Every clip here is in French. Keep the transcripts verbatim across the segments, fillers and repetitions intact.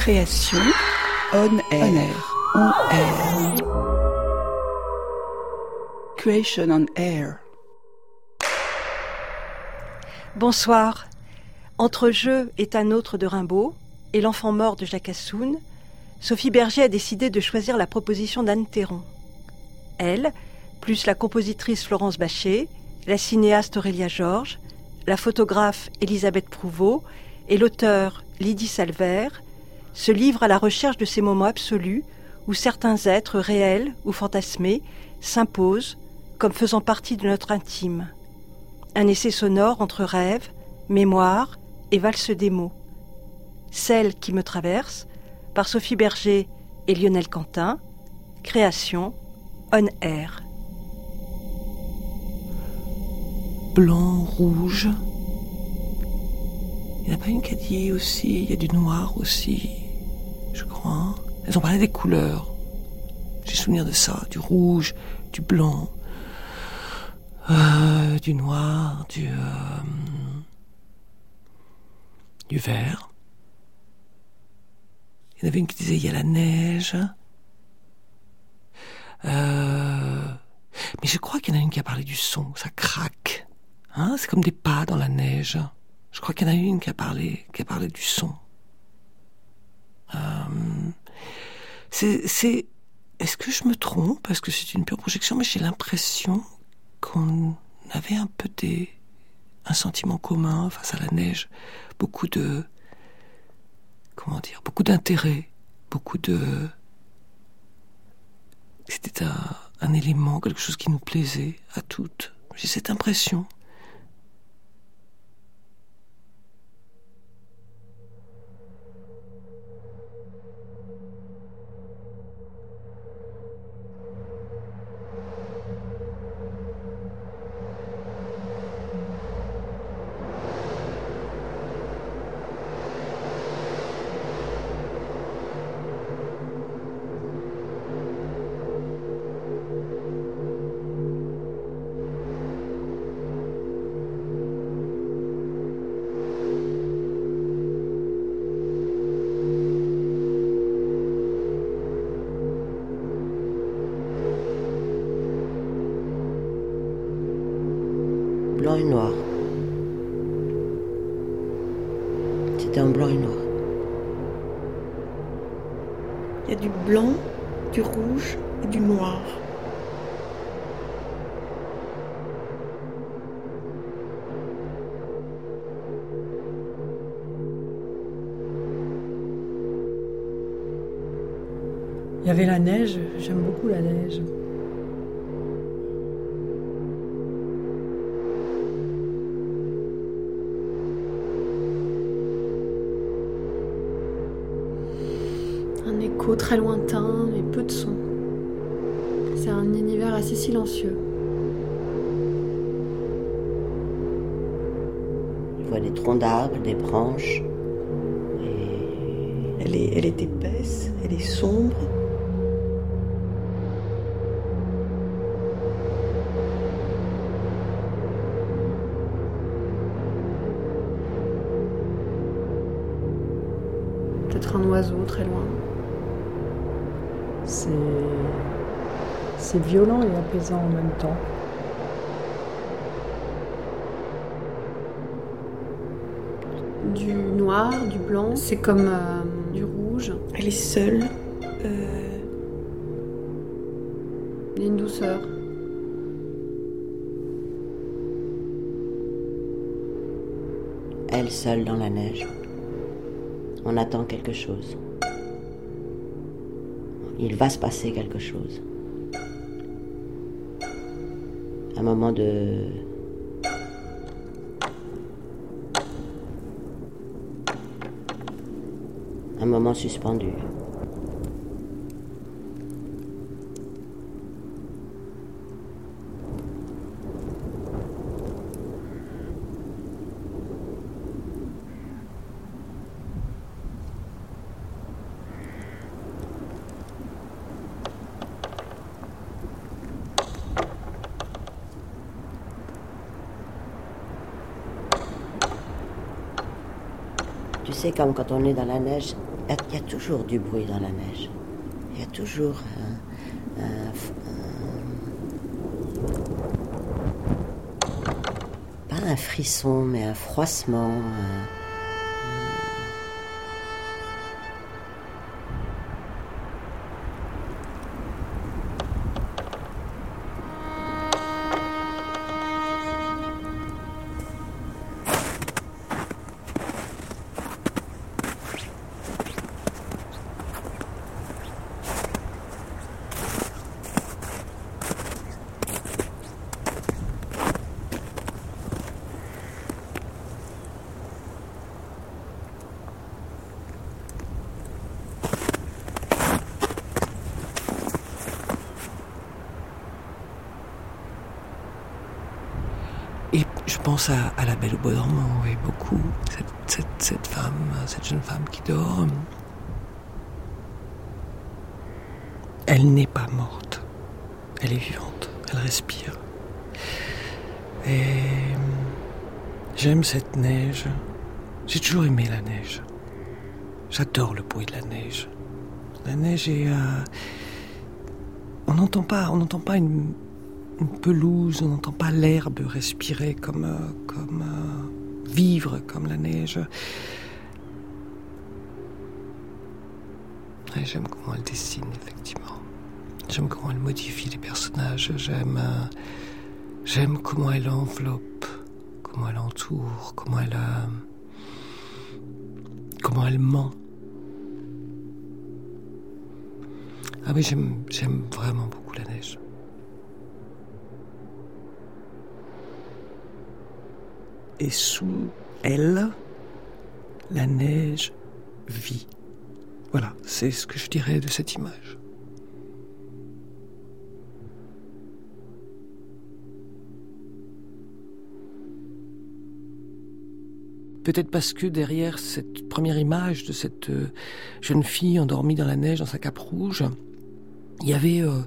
Création, on air, on air. Creation on air. Bonsoir. Entre Jeux est un autre de Rimbaud et L'enfant mort de Jacques Assoun, Sophie Berger a décidé de choisir la proposition d'Anne Théron. Elle, plus la compositrice Florence Bachet, la cinéaste Aurélia Georges, la photographe Elisabeth Prouveau et l'auteur Lydie Salver, se livrent à la recherche de ces moments absolus où certains êtres réels ou fantasmés s'imposent comme faisant partie de notre intime. Un essai sonore entre rêve, mémoire et valse des mots. Celle qui me traverse, par Sophie Berger et Lionel Quentin, création on air. Blanc, rouge. Il n'y en a pas une qui a dit aussi, il y a du noir aussi, je crois. Elles ont parlé des couleurs. J'ai souvenir de ça, du rouge, du blanc, euh, du noir, du, euh, du vert. Il y en avait une qui disait il y a la neige. Euh, mais je crois qu'il y en a une qui a parlé du son, ça craque. Hein, c'est comme des pas dans la neige. Je crois qu'il y en a une qui a parlé, qui a parlé du son. Euh, c'est, c'est, est-ce que je me trompe? Parce que c'est une pure projection, mais j'ai l'impression qu'on avait un peu des, un sentiment commun face à la neige. Beaucoup de, comment dire, beaucoup d'intérêt, beaucoup de, c'était un, un élément, quelque chose qui nous plaisait à toutes. J'ai cette impression. Blanc et noir. C'était en blanc et noir. Il y a du blanc, du rouge et du noir. Il y avait la neige, j'aime beaucoup la neige. Un écho très lointain et peu de son. C'est un univers assez silencieux. Je vois des troncs d'arbres, des branches. Et... Elle est, elle est épaisse, elle est sombre. Peut-être un oiseau très loin. C'est... c'est violent et apaisant en même temps. Du noir, du blanc, c'est comme euh, du rouge. Elle est seule. Euh... Il y a une douceur. Elle seule dans la neige. On attend quelque chose. Il va se passer quelque chose. Un moment de... Un moment suspendu. Tu sais, comme quand on est dans la neige, Il y a toujours du bruit dans la neige. Il y a toujours un, un, un, pas un frisson, mais un froissement. Un, Et je pense à, à la Belle au bois dormant, et beaucoup, cette, cette, cette femme, cette jeune femme qui dort. Elle n'est pas morte, elle est vivante, elle respire. Et j'aime cette neige, j'ai toujours aimé la neige. J'adore le bruit de la neige. La neige est... Euh, on n'entend pas, on n'entend pas une... une pelouse, on n'entend pas l'herbe respirer comme, euh, comme euh, vivre comme la neige. Et j'aime comment elle dessine, effectivement. J'aime comment elle modifie les personnages. J'aime, euh, j'aime comment elle enveloppe, comment elle entoure, comment elle, euh, comment elle ment. Ah oui, j'aime, j'aime vraiment beaucoup la neige. Et sous elle, la neige vit. Voilà, c'est ce que je dirais de cette image. Peut-être parce que derrière cette première image de cette jeune fille endormie dans la neige, dans sa cape rouge, il y avait... Euh,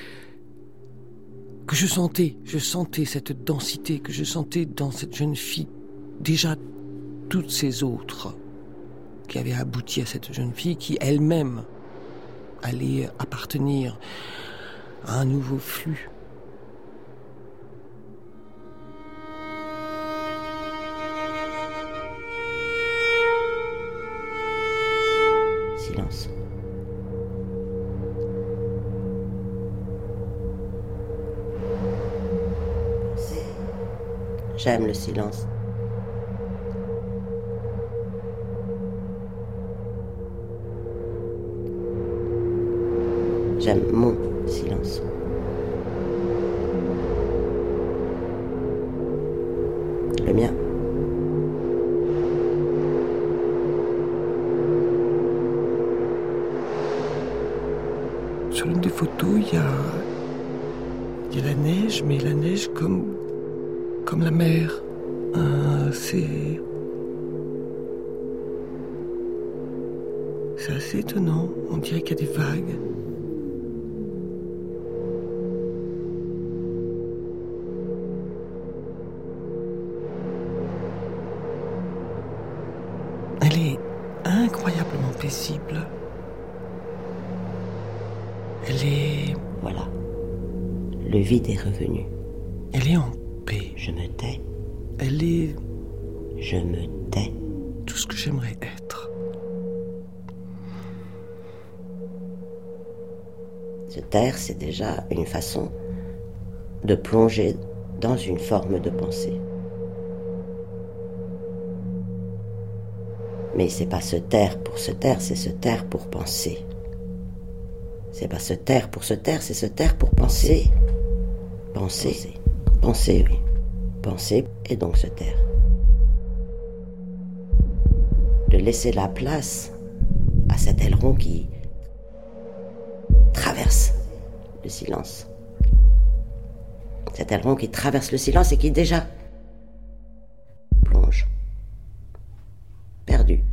que je sentais, je sentais cette densité, que je sentais dans cette jeune fille déjà toutes ces autres qui avaient abouti à cette jeune fille qui elle-même allait appartenir à un nouveau flux. Silence. J'aime le silence. J'aime mon silence. Le mien. Sur l'une des photos, il y a, il y a la neige, mais la neige comme Comme la mer, euh, c'est... C'est assez étonnant, on dirait qu'il y a des vagues. Elle est incroyablement paisible. Elle est... Voilà, le vide est revenu. Elle est en paix. Je me tais. Elle est... Je me tais. Tout ce que j'aimerais être. Se taire, c'est déjà une façon de plonger dans une forme de pensée. Mais c'est pas se taire pour se taire, c'est se taire pour penser. C'est pas se taire pour se taire, c'est se taire pour penser. Penser. Penser. Penser, oui. Penser et donc se taire. De laisser la place à cet aileron qui traverse le silence. Cet aileron qui traverse le silence et qui déjà plonge. Perdu.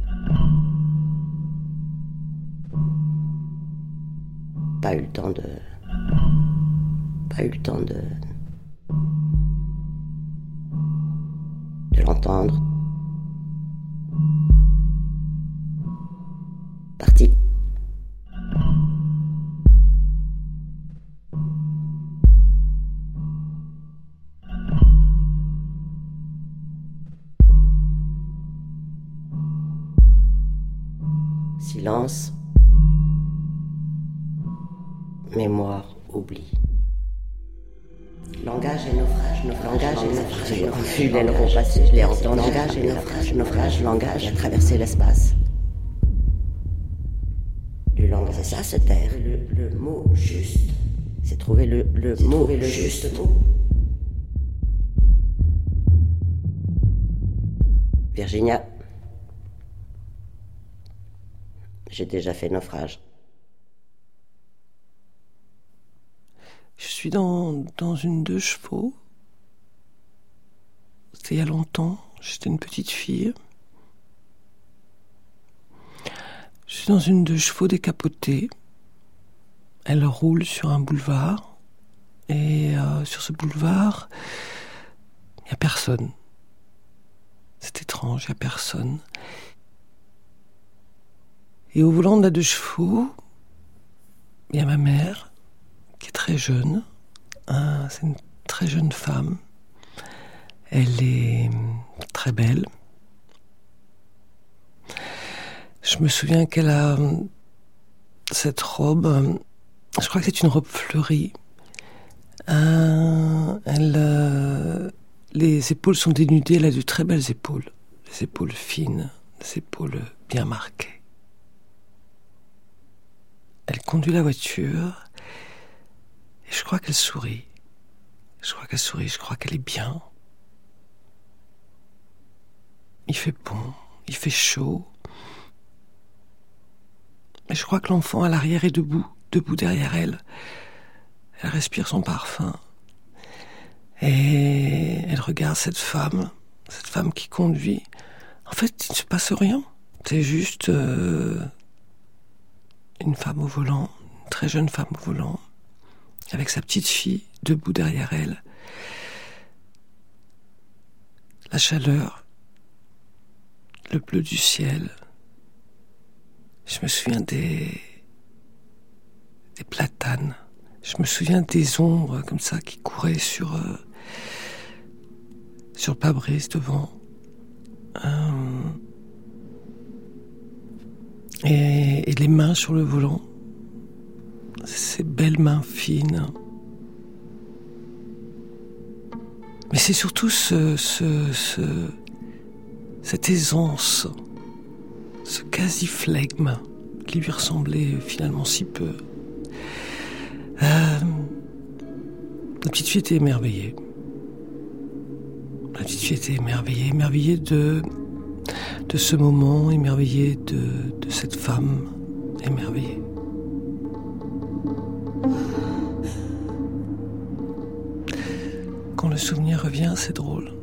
Pas eu le temps de... Pas eu le temps de... de l'entendre. Silence. Mémoire, oubli. Langage et naufrage, langage et naufrage. J'ai vu l'aileron passer, je l'ai entendu. Langage et naufrage, naufrage, langage a traversé l'espace. Du langage, c'est ça se taire. Le, le mot juste. C'est trouver le, le mot, le juste mot. Virginia. J'ai déjà fait naufrage. Je suis dans, dans une deux chevaux. C'était il y a longtemps. J'étais une petite fille. Je suis dans une deux chevaux décapotée. Elle roule sur un boulevard. Et euh, sur ce boulevard, il n'y a personne. C'est étrange, il n'y a personne. Et au volant de la deux chevaux, il y a ma mère, qui est très jeune. Hein, c'est une très jeune femme. Elle est très belle. Je me souviens qu'elle a cette robe, je crois que c'est une robe fleurie. Euh, elle, euh, les épaules sont dénudées, elle a de très belles épaules. Des épaules fines, des épaules bien marquées. Elle conduit la voiture et je crois qu'elle sourit. Je crois qu'elle sourit, je crois qu'elle est bien. Il fait bon, il fait chaud. Et je crois que l'enfant à l'arrière est debout, debout derrière elle. Elle respire son parfum. Et elle regarde cette femme, cette femme qui conduit. En fait, il ne se passe rien. C'est juste euh, une femme au volant, une très jeune femme au volant, avec sa petite fille debout derrière elle. La chaleur, le bleu du ciel. Je me souviens des, des platanes. Je me souviens des ombres comme ça qui couraient sur, euh, sur le pare-brise devant. Euh, et, et les mains sur le volant. Ces belles mains fines. Mais c'est surtout ce, ce, ce, cette aisance, ce quasi-flegme qui lui ressemblait finalement si peu. Euh, la petite fille était émerveillée. La petite fille était émerveillée, émerveillée de, de ce moment, émerveillée de, de cette femme, émerveillée. Quand le souvenir revient, c'est drôle.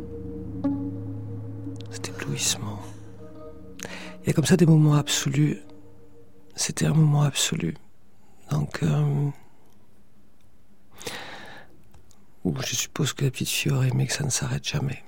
C'est éblouissement. Il y a comme ça des moments absolus. C'était un moment absolu. Donc, euh, où je suppose que la petite fille aurait aimé que ça ne s'arrête jamais.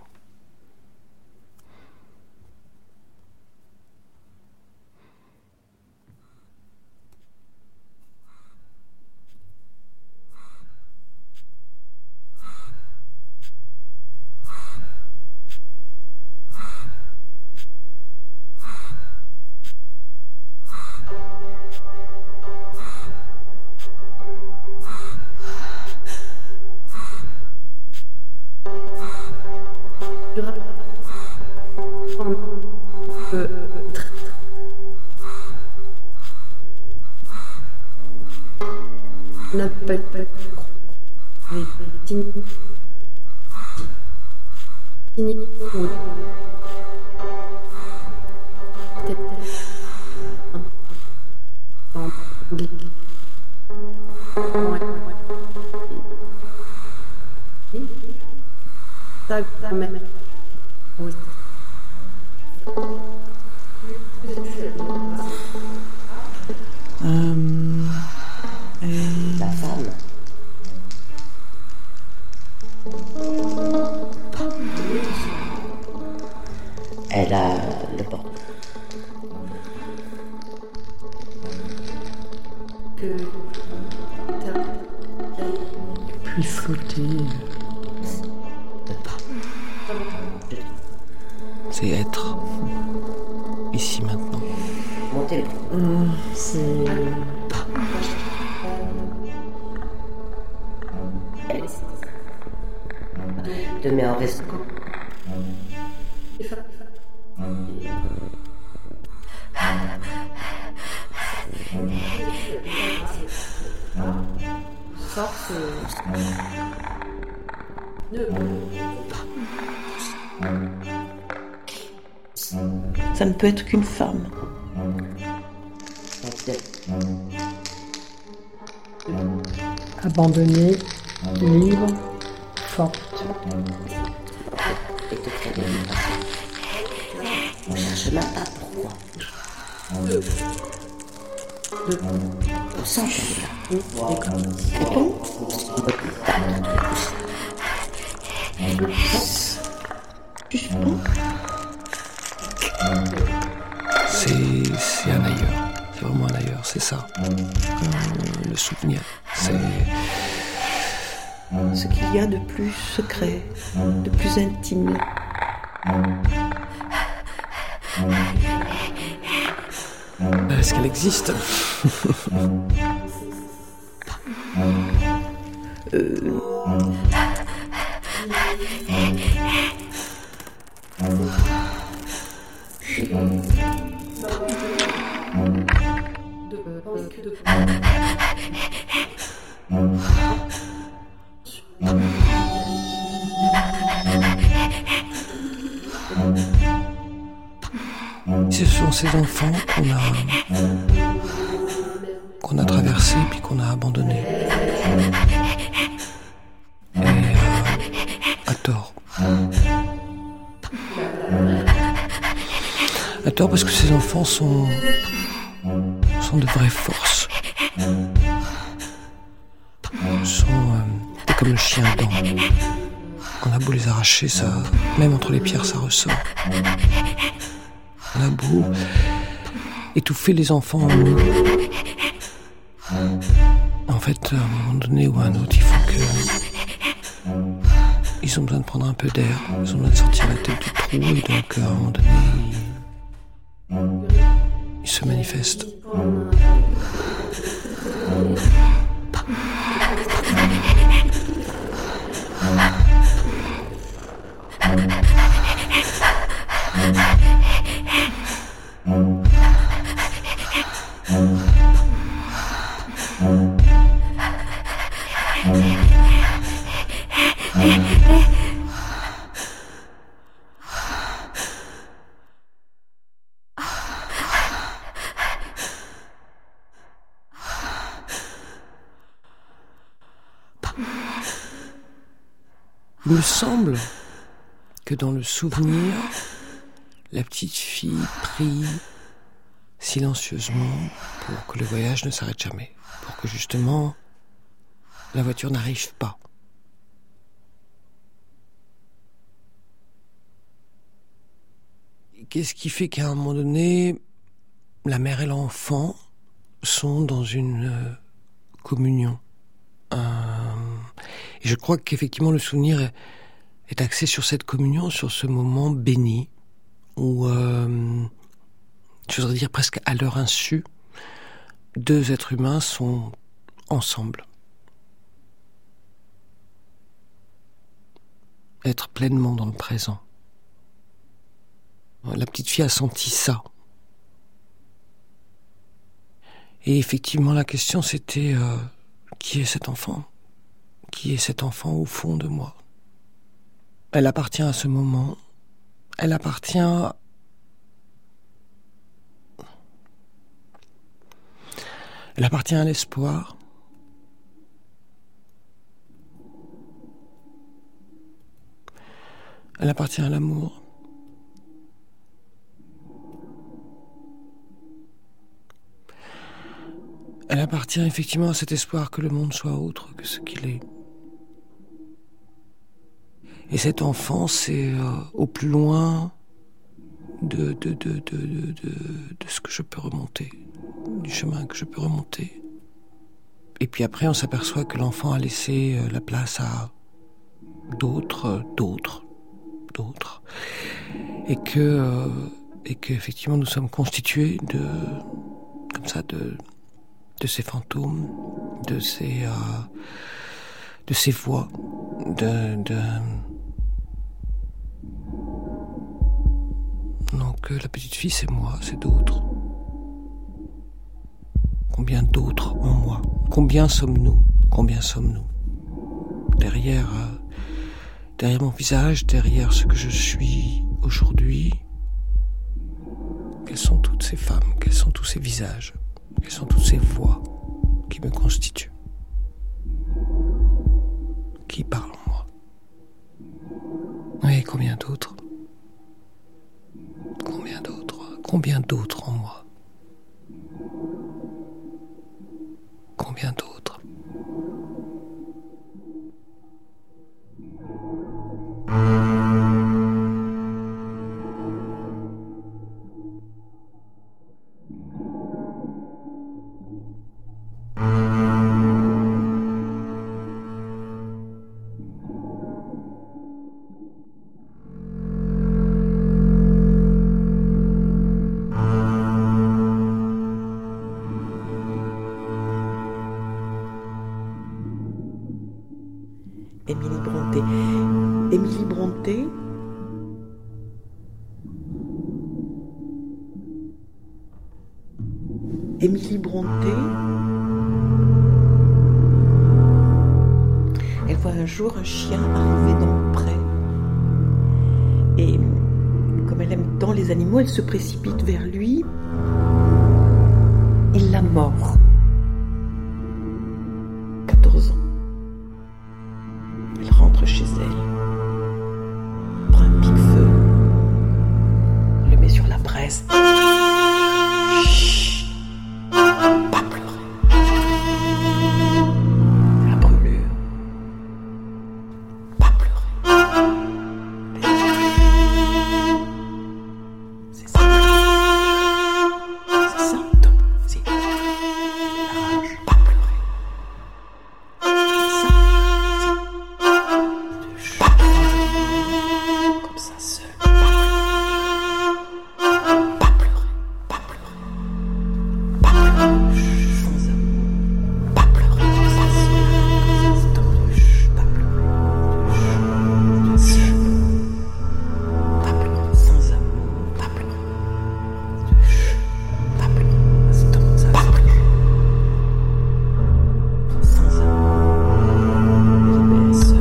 On appelle pas les tini tini ou peut-être en anglais. Ouais. Ça quand même. Oui. Euh, et... La femme. Elle a le porte. Que t'as Puis flotter. C'est être. Ici, maintenant. Monter t'es... Hum, c'est... te mets en reste. Force. Ça ne peut être qu'une femme. Abandonnée, libre, forte. Et te créer des vies. On cherche même pas pourquoi. On sent qu'elle est là. Répond. Suspens. C'est, c'est un ailleurs. C'est vraiment un ailleurs, c'est ça. Euh, le souvenir, c'est... Ce qu'il y a de plus secret, de plus intime. Est-ce qu'elle existe? euh... Ce sont ces enfants qu'on a qu'on a traversés puis qu'on a abandonnés. Et euh, à tort. À tort parce que ces enfants sont sont de vraies forces. Sont euh, comme le chien dedans. On a beau les arracher, ça, même entre les pierres, ça ressort. On a beau étouffer les enfants en nous. En fait, à un moment donné ou à un autre, il faut que... Ils ont besoin de prendre un peu d'air, ils ont besoin de sortir la tête du trou, et donc à un moment donné, ils, ils se manifestent. Il me semble que dans le souvenir, la petite fille prie silencieusement pour que le voyage ne s'arrête jamais, pour que justement la voiture n'arrive pas. Qu'est-ce qui fait qu'à un moment donné, la mère et l'enfant sont dans une euh, communion? Euh, et je crois qu'effectivement le souvenir est, est axé sur cette communion, sur ce moment béni, où, euh, je voudrais dire presque à leur insu, deux êtres humains sont ensemble. Être pleinement dans le présent. La petite fille a senti ça. Et effectivement, la question c'était euh, qui est cet enfant ? Qui est cet enfant au fond de moi ? Elle appartient à ce moment. Elle appartient... Elle appartient à l'espoir. Elle appartient à l'amour. Elle appartient effectivement à cet espoir que le monde soit autre que ce qu'il est. Et cet enfant, c'est euh, au plus loin de, de, de, de, de, de, de ce que je peux remonter, du chemin que je peux remonter. Et puis après, on s'aperçoit que l'enfant a laissé euh, la place à d'autres, euh, d'autres, d'autres. Et que euh, et qu'effectivement nous sommes constitués de, comme ça, de, de ces fantômes, de ces, euh, de ces voix, de, de... Donc la petite fille, c'est moi, c'est d'autres. Combien d'autres en moi? Combien sommes-nous? Combien sommes-nous? Derrière, euh, derrière mon visage, derrière ce que je suis aujourd'hui, quelles sont toutes ces femmes? Quels sont tous ces visages? Quelles sont toutes ces voix qui me constituent? Qui parle en moi? Oui, combien d'autres? Combien d'autres? Combien d'autres en moi? Combien d'autres? Émilie Brontë. Émilie Brontë. Émilie Brontë. Elle voit un jour un chien arriver dans le pré. Et comme elle aime tant les animaux, elle se précipite vers lui. Il la mord. quatorze ans. Elle rentre chez elle, prend un pic-feu, le met sur la braise. Chut, pas pleurer. La brûlure, pas pleurer. C'est ça. C'est ça, Tom. C'est la rage, pas pleurer. C'est ça. Comme ça seul, pas pleurer, pas pleurer, pas pleurer, sans amour, pas pleurer comme ça seul, pas pleurer, seul, pas pleurer, sans amour, pas pleurer, pas pleurer, pas pleurer, sans amour, libéré seul.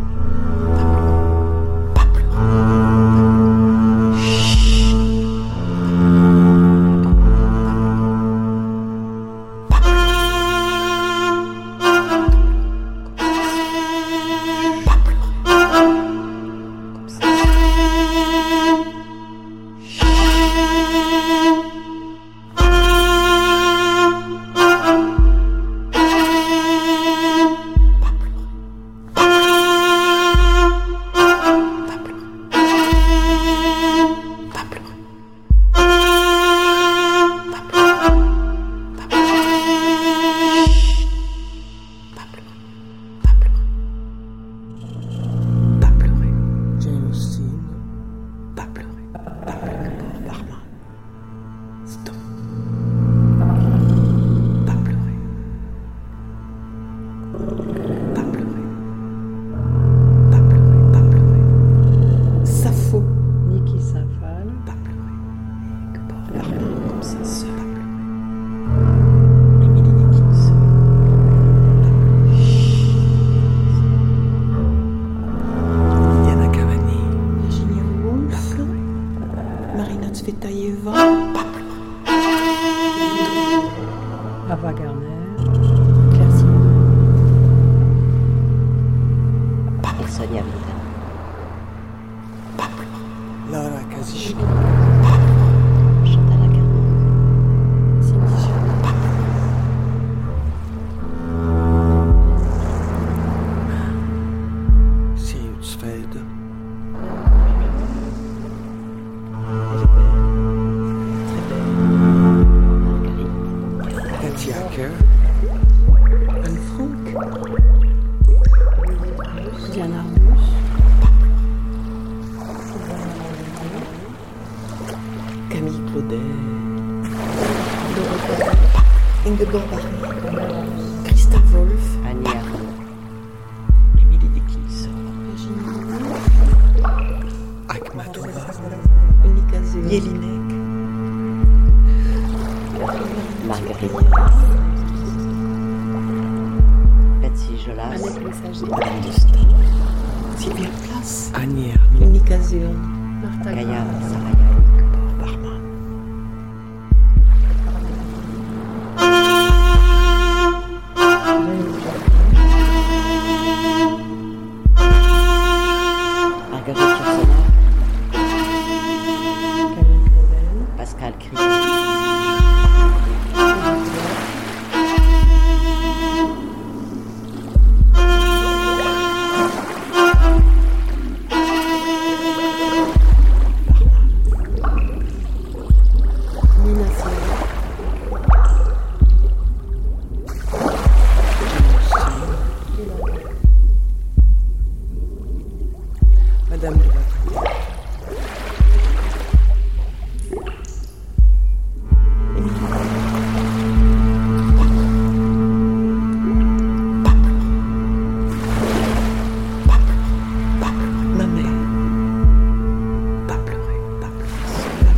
Ava Gardner. Claire Simon. Et Sonia Vida. Laura Kazich. Chantal Akerman. Cindy Sherman. Siutsfeld. Elle est belle. Très belle. Marguerite. Katia Acker. Anne Frank. Diana Arbus. Claudel, Ingeborg Bachmann, Christa Wolf, Annie Arnaud, Émilie Dickinson, Akhmatova, Unica Zéon, Jelinek, Marguerite, Betsy Jolas, Annette Messager, Madame de Staël, Sylvia Plath, Annie Ernaux, Unica Zéon, Martha Gaïa Grave, Saraya, Paul Barman, Marguerite Yourcenar, Camille Claudel, Pascal Cri, Nina Simon, Madame de Vatry, ma mère. Pas pleurer, pas pleurer,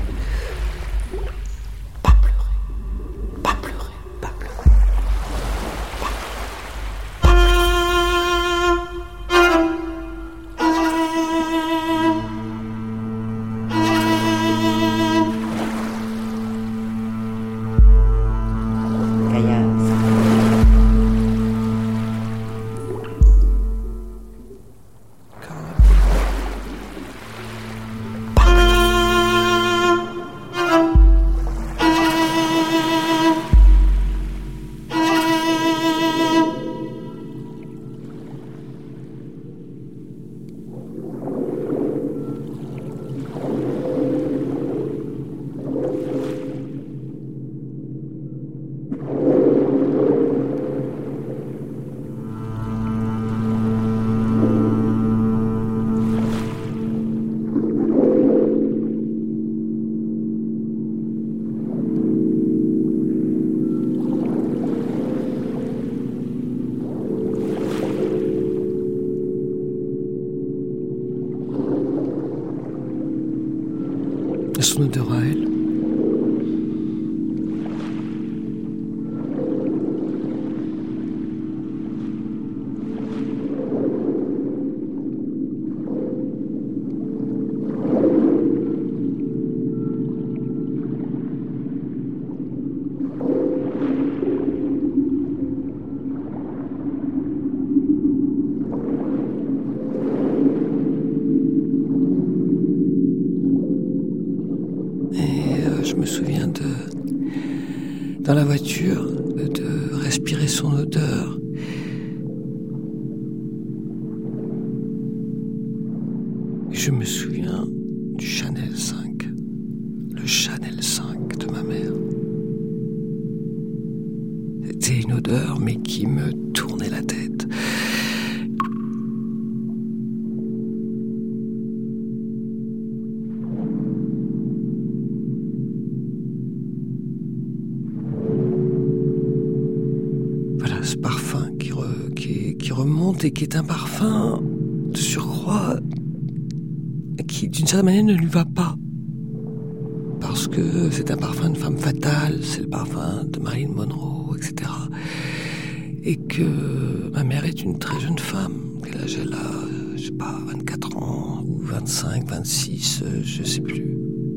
pas pleurer, pas pleurer, pas pleurer. Gaïa son odeur à elle. Je me souviens de, dans la voiture, de respirer son odeur. Je me souviens du Chanel cinq, le Chanel cinq de ma mère. C'était une odeur, mais qui me tournait la tête. Ce parfum qui, re, qui, qui remonte et qui est un parfum de surcroît qui d'une certaine manière ne lui va pas, parce que c'est un parfum de femme fatale, c'est le parfum de Marilyn Monroe, et cetera. Et que ma mère est une très jeune femme. Quel âge elle a? Je sais pas, vingt-quatre ans ou vingt-cinq, vingt-six, je sais plus.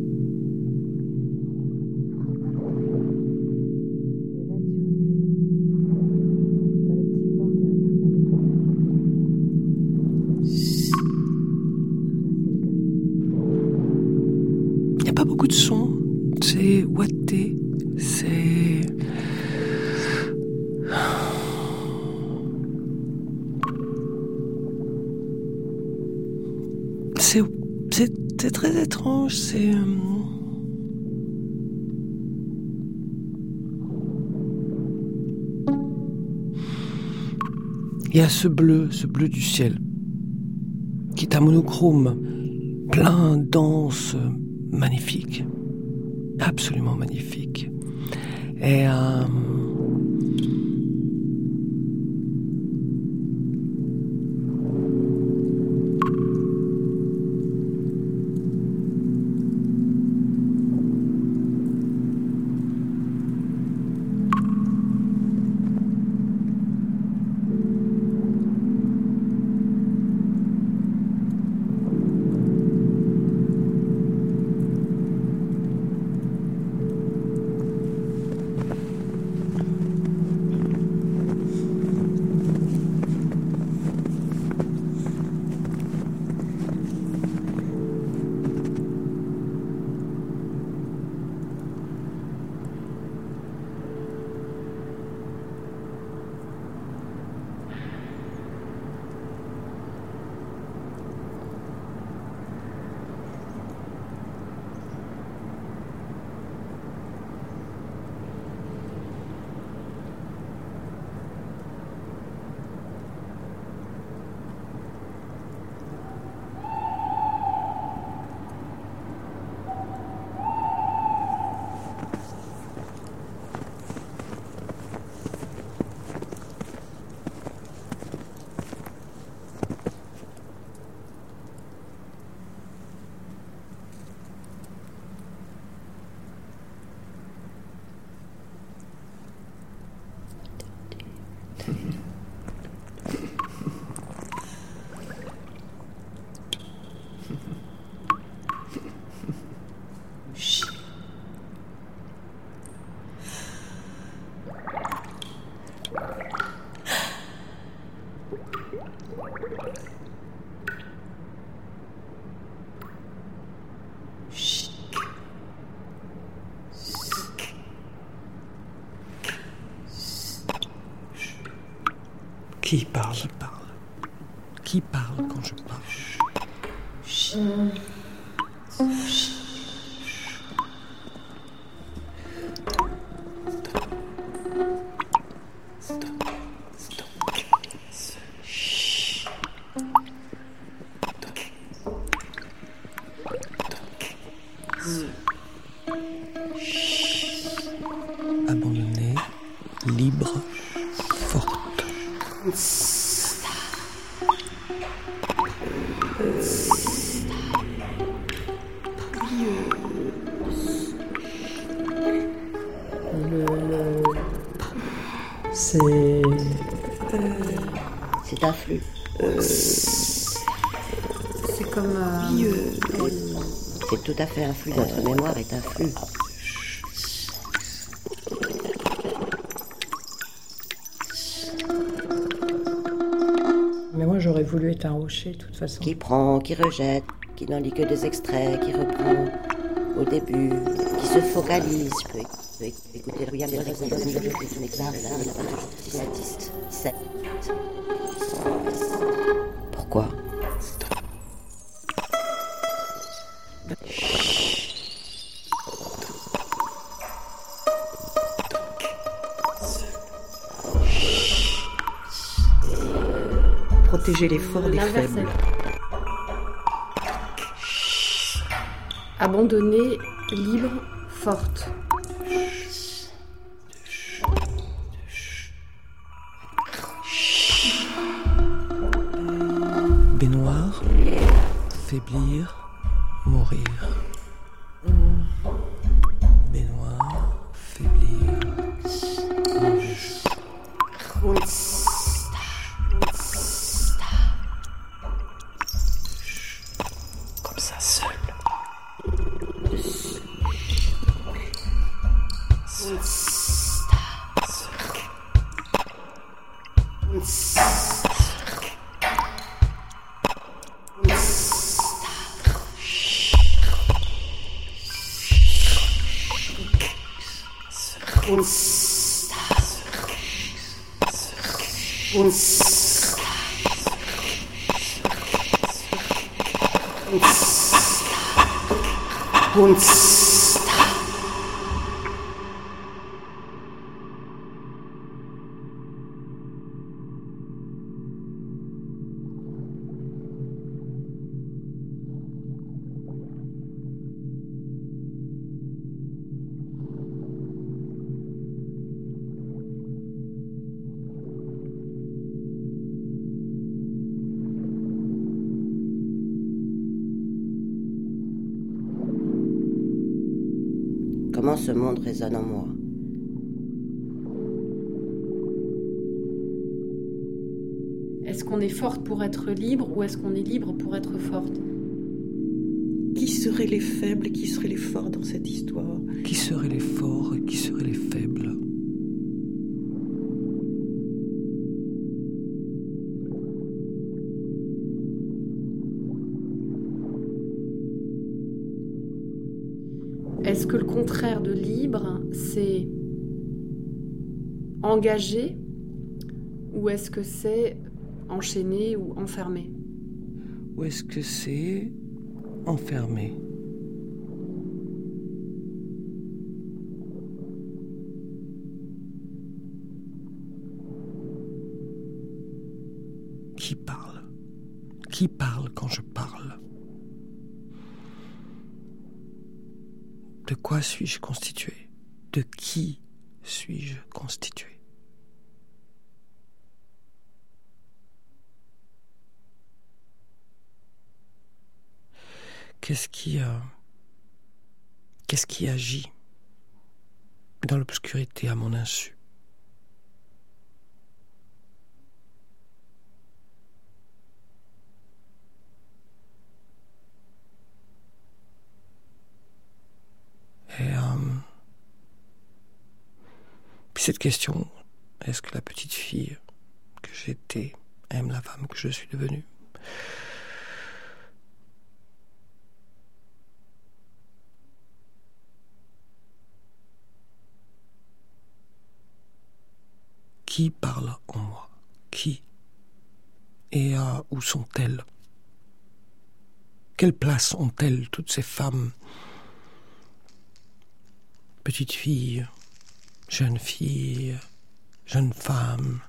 Pas beaucoup de sons, c'est ouaté, c'est... c'est... c'est, c'est très étrange, c'est... Il y a ce bleu, ce bleu du ciel, qui est un monochrome, plein, dense, magnifique. absolument magnifique. Et euh, qui parle, qui parle, qui parle quand je parle. Chut. Chut. Abandonnée, libre, forte. Le... C'est... C'est un flux. Euh... C'est comme... Euh... C'est tout à fait un flux. Notre mémoire est un flux. Mais moi, j'aurais voulu être un rocher, de toute façon. Qui prend, qui rejette, qui n'en lit que des extraits, qui reprend au début, qui se focalise. Je peux écouter le regard des Pourquoi ? Protéger les forts des L'inverse, faibles. Abandonnée, libre, forte. Baignoire, faiblir, mourir. Baignoire, faiblir, mourir. Comme ça seul. Seul. comment ce monde résonne en moi. Est-ce qu'on est forte pour être libre ou est-ce qu'on est libre pour être forte ? Qui seraient les faibles et qui seraient les forts dans cette histoire ? Qui seraient les forts et qui seraient les faibles ? Est-ce que le contraire de libre, c'est engagé ou est-ce que c'est enchaîné ou enfermé ? Ou est-ce que c'est enfermé ? Qui parle ? Qui parle quand je parle ? De quoi suis-je constitué ? De qui suis-je constitué ? Qu'est-ce qui, euh, qu'est-ce qui agit dans l'obscurité à mon insu ? Et euh, puis cette question, est-ce que la petite fille que j'étais aime la femme que je suis devenue ? Qui parle en moi ? Qui ? Et euh, où sont-elles ? Quelle place ont-elles, toutes ces femmes ? Petite fille, jeune fille, jeune femme.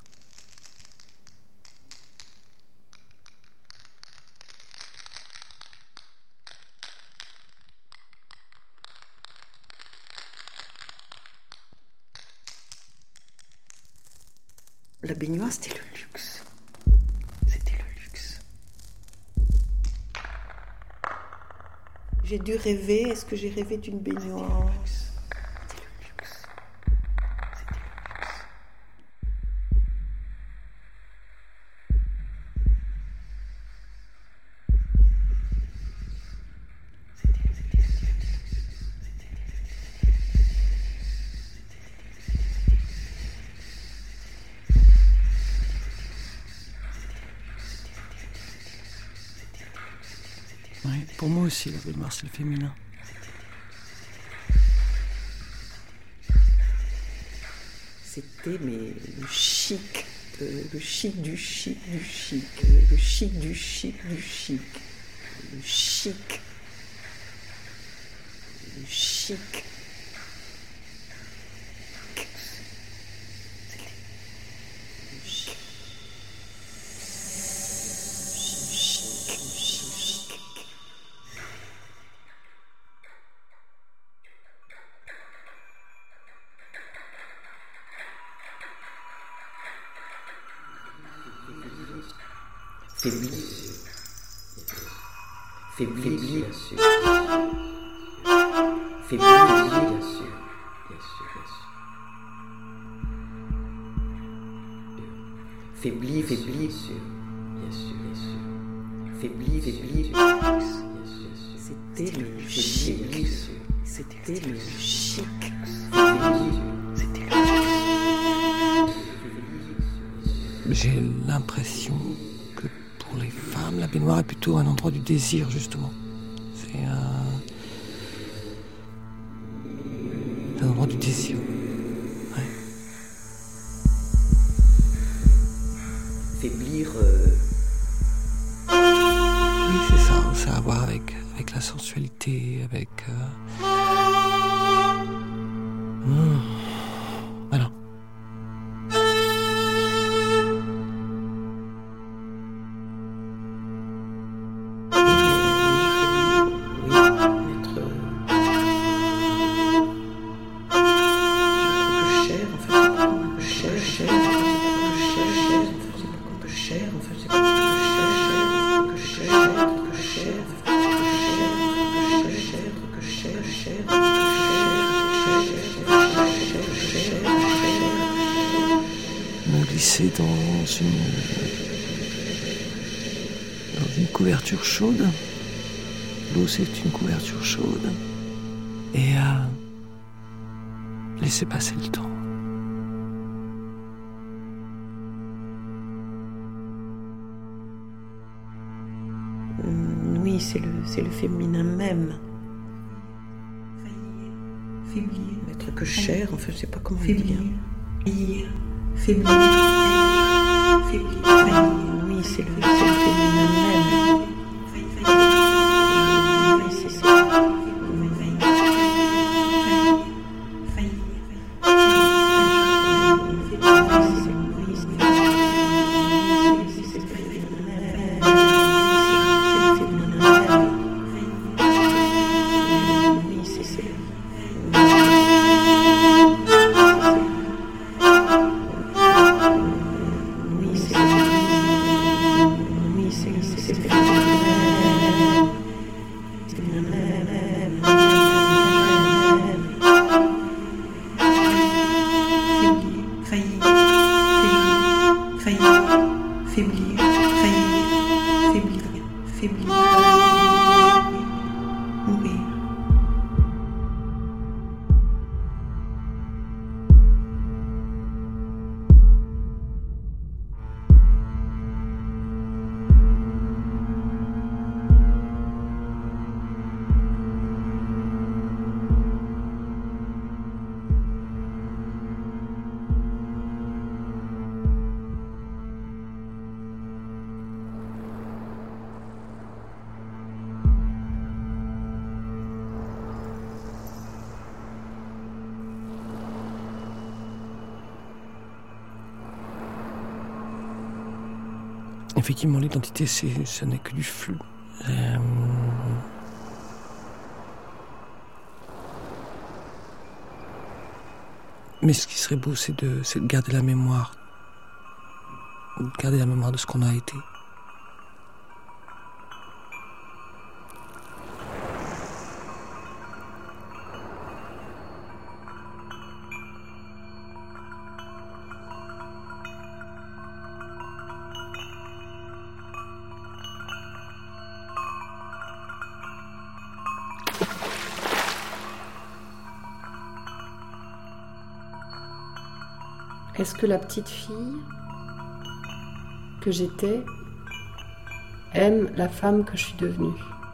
La baignoire, c'était le luxe. C'était le luxe. J'ai dû rêver. Est-ce que j'ai rêvé d'une baignoire ? C'était le luxe. C'était le luxe. Oui, pour moi aussi, la baignoire, c'est le féminin. C'était mais le chic, euh, le chic du chic du chic, euh, le chic du chic du chic, le chic, le chic. Faibli. Faibli, bien sûr. Faibli, bien sûr. Bien sûr, bien sûr. Faibli, faibli, bien sûr. Bien sûr, bien sûr. Faibli, faibli, bien sûr. C'était le chic. C'était le chic. C'était le J'ai l'impression que pour les femmes, la baignoire est plutôt un endroit du désir, justement. C'est un, un endroit du désir. Ouais. Faiblir. Euh... Oui, c'est ça. Ça a à voir avec, avec la sensualité, avec. Euh... Mmh. Voilà. cher, dans une, dans une couverture chaude. L'eau, c'est une couverture chaude. Et à laisser passer le temps. Oui, c'est le, c'est le féminin même. Faiblir. Être que chair, enfin, je sais pas comment le dire. Faiblir. Faiblir. Faiblir. Oui, c'est le, c'est le féminin même. Oui, c'est ça. Effectivement, l'identité, c'est, ce n'est que du flou. Euh... Mais ce qui serait beau, c'est de, c'est de garder la mémoire. De garder la mémoire de ce qu'on a été. Est-ce que la petite fille que j'étais aime la femme que je suis devenue ?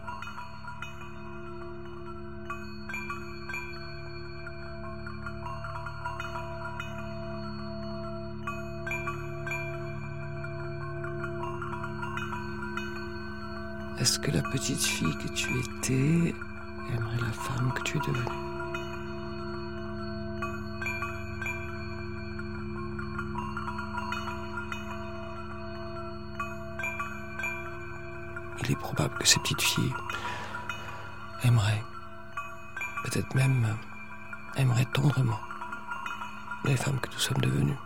Est-ce que la petite fille que tu étais aimerait la femme que tu es devenue ? Il est probable que ces petites filles aimeraient, peut-être même aimeraient tendrement les femmes que nous sommes devenues.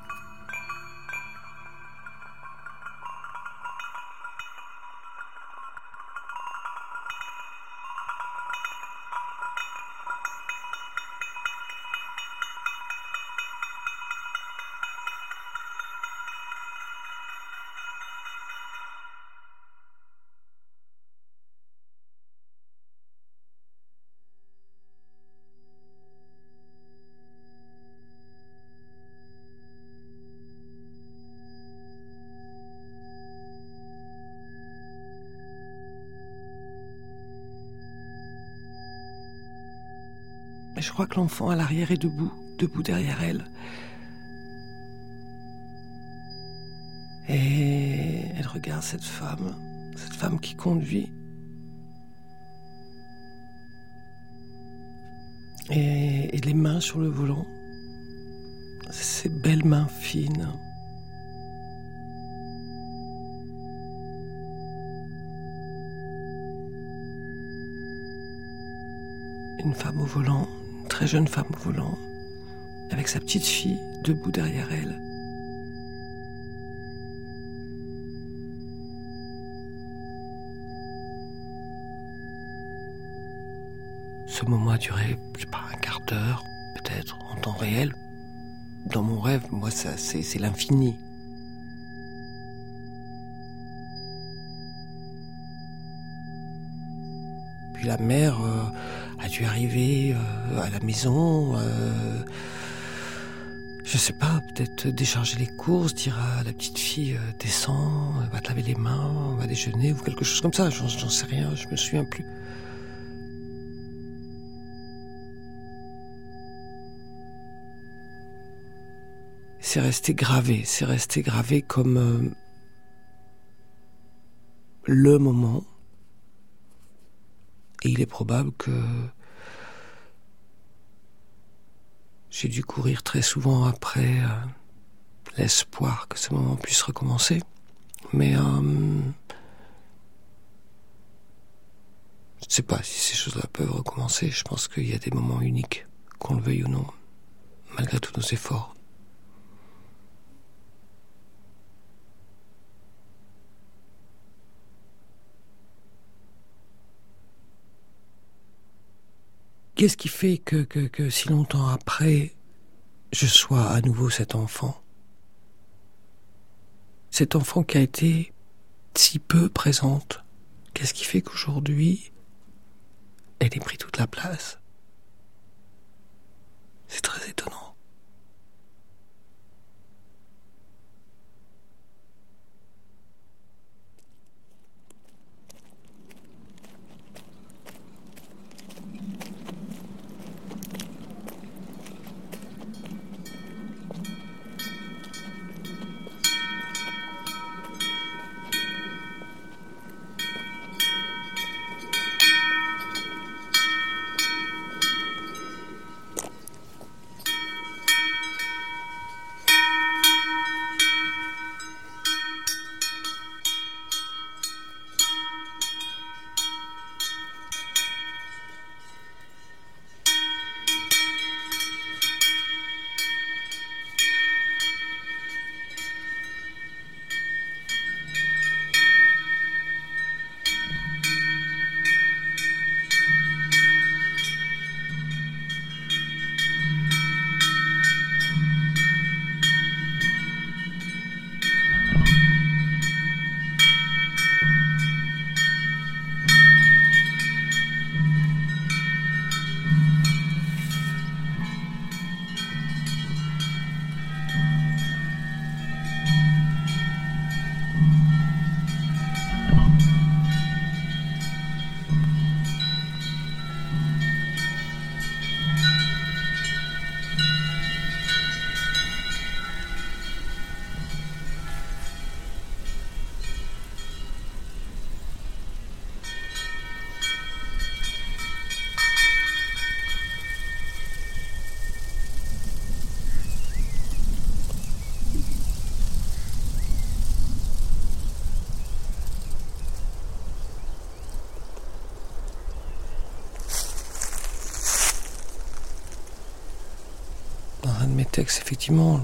Je crois que l'enfant à l'arrière est debout, debout derrière elle. Et elle regarde cette femme, cette femme qui conduit. Et, et les mains sur le volant, ces belles mains fines. Une femme au volant, une très jeune femme au volant, avec sa petite fille debout derrière elle. Ce moment a duré, je sais pas, un quart d'heure, peut-être, en temps réel. Dans mon rêve, moi, ça, c'est, c'est l'infini. Puis la mère euh, a dû arriver euh, à la maison, euh, je sais pas, peut-être décharger les courses, dire à la petite fille euh, descends, va te laver les mains, on va déjeuner, ou quelque chose comme ça, j'en, j'en sais rien, je me souviens plus. C'est resté gravé, c'est resté gravé comme euh, le moment. Et il est probable que j'ai dû courir très souvent après euh, l'espoir que ce moment puisse recommencer. Mais euh, je ne sais pas si ces choses-là peuvent recommencer. Je pense qu'il y a des moments uniques, qu'on le veuille ou non, malgré tous nos efforts. Qu'est-ce qui fait que, que, que si longtemps après, je sois à nouveau cet enfant? Cet enfant qui a été si peu présente. Qu'est-ce qui fait qu'aujourd'hui, elle ait pris toute la place? C'est très étonnant. Mes textes, effectivement,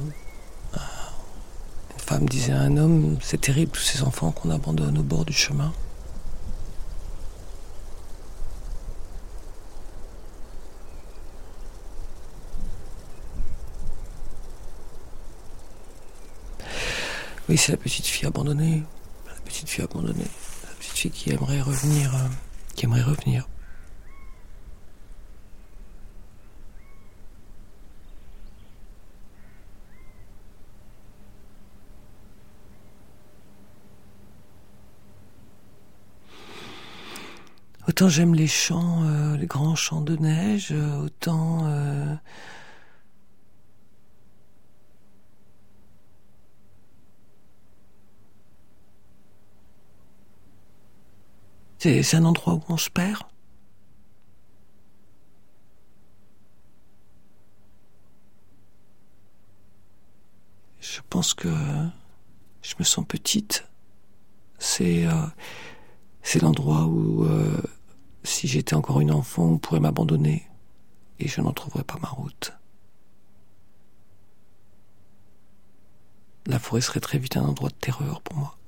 une femme disait à un homme, c'est terrible tous ces enfants qu'on abandonne au bord du chemin. Oui, c'est la petite fille abandonnée, la petite fille abandonnée, la petite fille qui aimerait revenir, euh, qui aimerait revenir. Autant j'aime les chants, euh, les grands chants de neige, euh, autant euh, c'est, c'est un endroit où on se perd. Je pense que je me sens petite. C'est euh, c'est l'endroit où euh, si j'étais encore une enfant, on pourrait m'abandonner et je n'en trouverais pas ma route. La forêt serait très vite un endroit de terreur pour moi.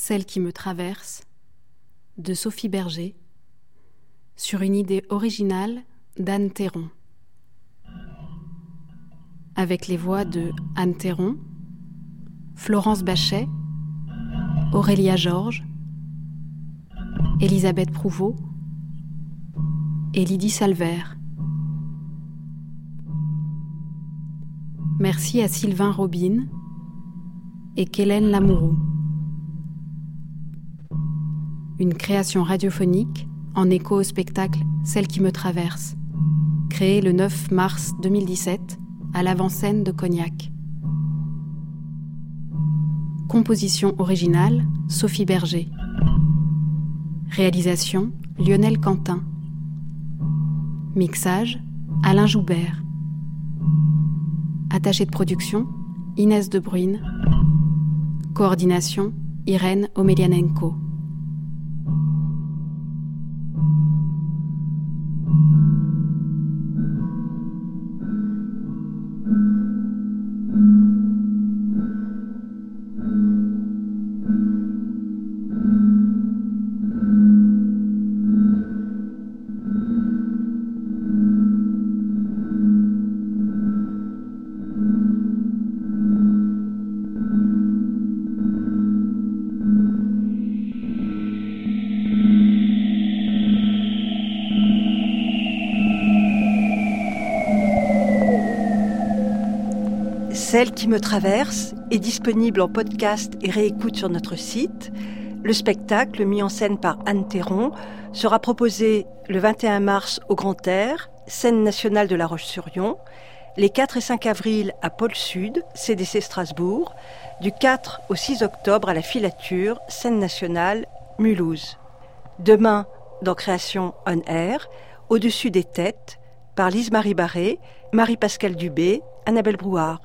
Celle qui me traverse, de Sophie Berger, sur une idée originale d'Anne Théron. Avec les voix de Anne Théron, Florence Bachet, Aurélia Georges, Elisabeth Prouveau et Lydie Salvert. Merci à Sylvain Robine et Kélène Lamourou. Une création radiophonique en écho au spectacle Celle qui me traverse, créé le neuf mars deux mille dix-sept à l'avant-scène de Cognac. Composition originale, Sophie Berger. Réalisation, Lionel Quentin. Mixage, Alain Joubert. Attachée de production, Inès De Bruyne. Coordination, Irène Omelianenko. Celle qui me traverse est disponible en podcast et réécoute sur notre site. Le spectacle, mis en scène par Anne Théron, sera proposé le vingt et un mars au Grand Air, scène nationale de La Roche-sur-Yon, les quatre et cinq avril à Pôle Sud, C D C Strasbourg, du quatre au six octobre à la Filature, scène nationale, Mulhouse. Demain, dans Création On Air, Au-dessus des têtes, par Lise-Marie Barré, Marie-Pascale Dubé, Annabelle Brouard.